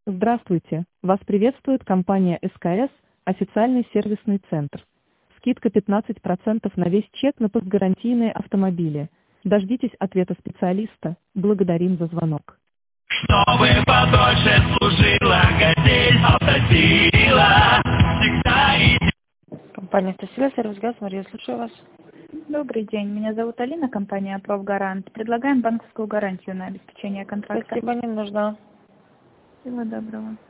Здравствуйте! Вас приветствует компания СКС, официальный сервисный центр. Скидка 15% на весь чек на постгарантийные автомобили. Дождитесь ответа специалиста. Благодарим за звонок. Чтобы подольше служила газель автосила. Всегда и... Компания «Автосила», сервис ГАЗ, Мария, слушаю вас. Добрый день, меня зовут Алина, компания «Профгарант». Предлагаем банковскую гарантию на обеспечение контракта. Спасибо, не нужна. Всего доброго.